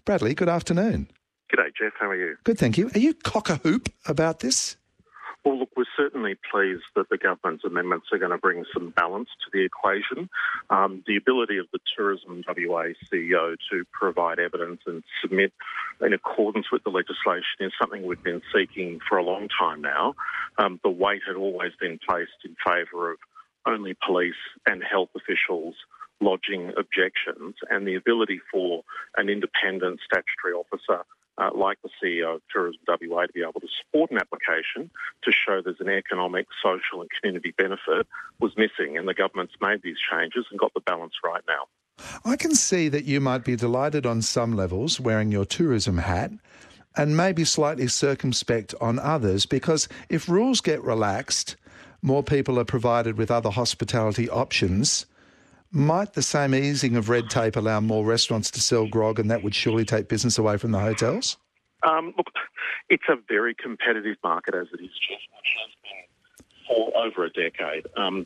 Bradley, good afternoon. G'day, Jeff. How are you? Good, thank you. Are you cock-a-hoop about this? Well, look, we're certainly pleased that the government's amendments are going to bring some balance to the equation. The ability of the Tourism WA CEO to provide evidence and submit in accordance with the legislation is something we've been seeking for a long time now. The weight had always been placed in favour of only police and health officials lodging objections, and the ability for an independent statutory officer like the CEO of Tourism WA to be able to support an application to show there's an economic, social and community benefit was missing, and the government's made these changes and got the balance right now. I can see that you might be delighted on some levels wearing your tourism hat and maybe slightly circumspect on others, because if rules get relaxed, more people are provided with other hospitality options. Might the same easing of red tape allow more restaurants to sell grog, and that would surely take business away from the hotels? Look, it's a very competitive market as it is, Jeff, which has been for over a decade.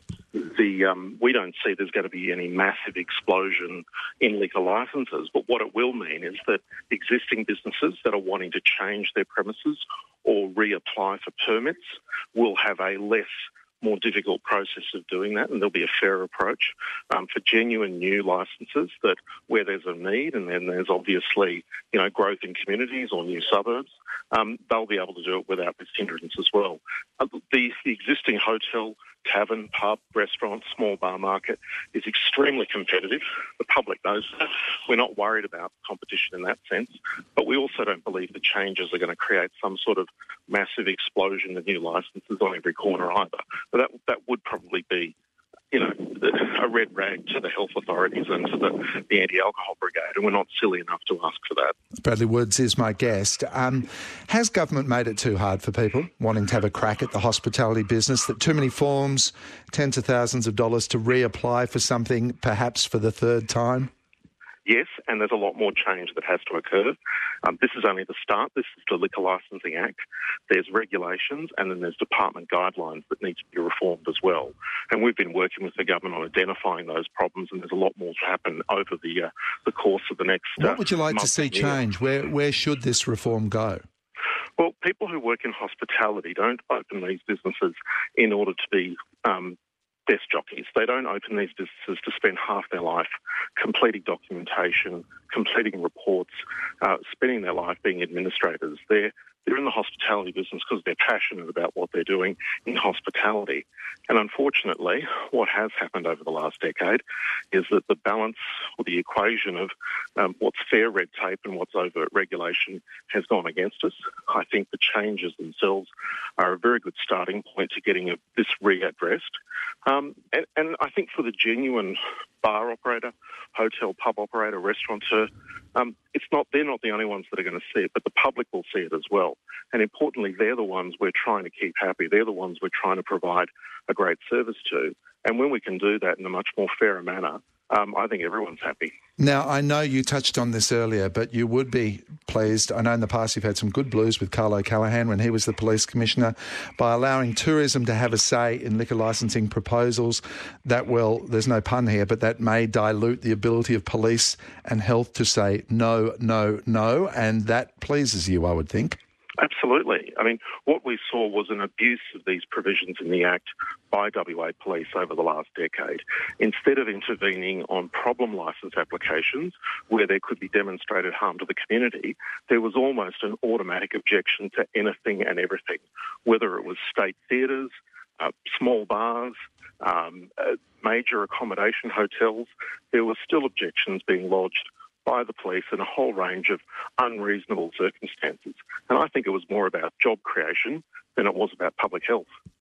We don't see there's going to be any massive explosion in liquor licences, but what it will mean is that existing businesses that are wanting to change their premises or reapply for permits will have a more difficult process of doing that, and there'll be a fair approach. For genuine new licences, that where there's a need and then there's obviously growth in communities or new suburbs, they'll be able to do it without this hindrance as well. The existing hotel, tavern, pub, restaurant, small bar market is extremely competitive. The public knows that. We're not worried about competition in that sense, but we also don't believe the changes are going to create some sort of massive explosion of new licences on every corner either. But that would probably be a red rag to the health authorities and to the anti-alcohol brigade, and we're not silly enough to ask for that. Bradley Woods is my guest. Has government made it too hard for people wanting to have a crack at the hospitality business, that too many forms, tens of thousands of dollars to reapply for something, perhaps for the third time? Yes, and there's a lot more change that has to occur. This is only the start. This is the Liquor Licensing Act. There's regulations, and then there's department guidelines that need to be reformed as well. And we've been working with the government on identifying those problems, and there's a lot more to happen over the course of the next What would you like to month see and year. change? Where should this reform go? Well, people who work in hospitality don't open these businesses in order to be desk jockeys. They don't open these businesses to spend half their life completing documentation, completing reports, spending their life being administrators. They're in the hospitality business because they're passionate about what they're doing in hospitality. And unfortunately, what has happened over the last decade is that the balance or the equation of what's fair red tape and what's overt regulation has gone against us. I think the changes themselves are a very good starting point to getting this readdressed. And I think for the genuine bar operator, hotel, pub operator, restaurateur, they're not the only ones that are going to see it, but the public will see it as well. And importantly, they're the ones we're trying to keep happy. They're the ones we're trying to provide a great service to. And when we can do that in a much more fairer manner, I think everyone's happy. Now, I know you touched on this earlier, but you would be pleased. I know in the past you've had some good blues with Carl O'Callaghan when he was the police commissioner, by allowing tourism to have a say in liquor licensing proposals that there's no pun here, but that may dilute the ability of police and health to say no, no, no, and that pleases you, I would think. Absolutely. I mean, what we saw was an abuse of these provisions in the Act by WA Police over the last decade. Instead of intervening on problem licence applications where there could be demonstrated harm to the community, there was almost an automatic objection to anything and everything, whether it was state theatres, small bars, major accommodation hotels. There were still objections being lodged by the police in a whole range of unreasonable circumstances. And I think it was more about job creation than it was about public health.